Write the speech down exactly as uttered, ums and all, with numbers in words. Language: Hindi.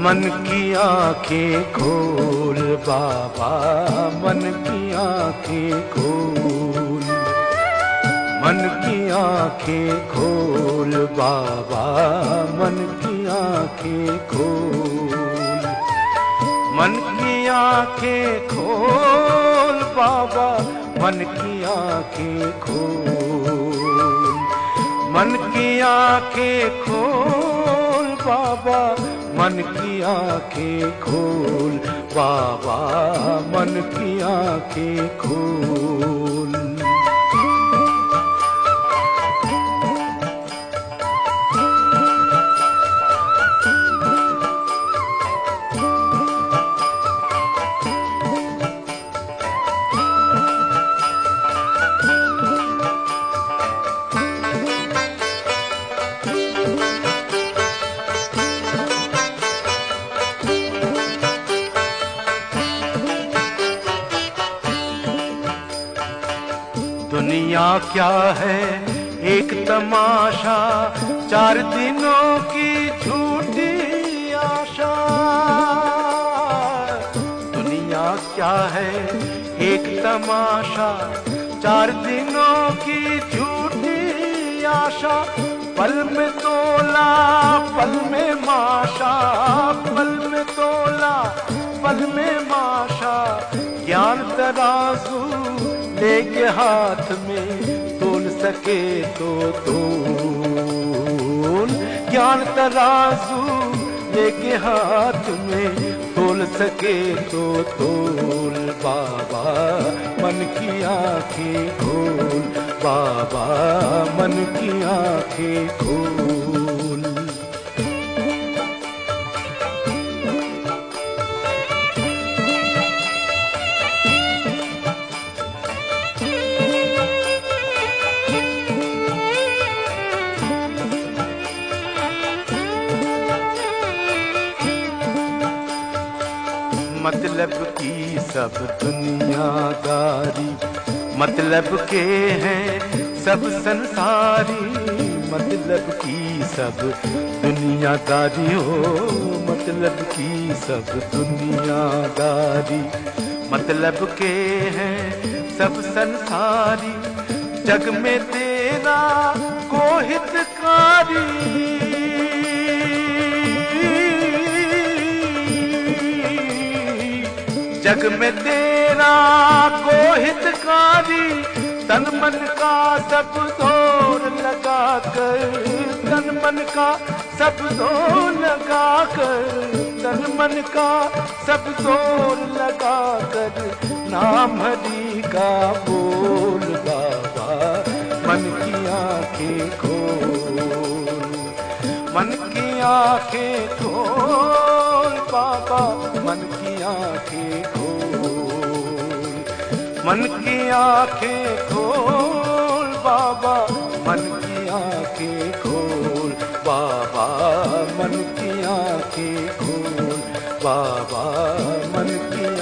मन की आंखें खोल बाबा, मन की आंखें खोल, मन की आंखें खोल बाबा, मन की आंखें खोल, मन की आंखें खोल बाबा, मन की आंखें खोल, मन की आंखें खोल बाबा, मन की आंखें खोल बाबा, मन की आंखें खोल। दुनिया क्या है एक तमाशा, चार दिनों की झूठी आशा। दुनिया क्या है एक तमाशा, चार दिनों की झूठी आशा। पल में तोला पल में माशा, पल में तोला पल में माशा। ज्ञान तराजू लेके हाथ में तोल सके तो तोल, ज्ञान तराजू लेके हाथ में तोल सके तो तोल बाबा, मन की आंखें खोल बाबा, मन की आंखें खोल। मतलब की सब दुनियादारी, मतलब के हैं सब संसारी। मतलब की सब दुनियादारी हो, मतलब की सब दुनियादारी। मतलब के हैं सब संसारी, जग में तेरा को हितकारी। जग में तेरा को हितकारी, तन मन का सब जोर लगा कर, तन मन का सब जोर लगा कर, तन मन का सब जोर लगा कर। नाम हरि का बोल बाबा, मन की आंखें खोल, मन की आंखें खोल बाबा, मन की आंखें खोल, मन की आंखें खोल बाबा, मन की आंखें खोल बाबा, मन की आंखें खोल बाबा, मन की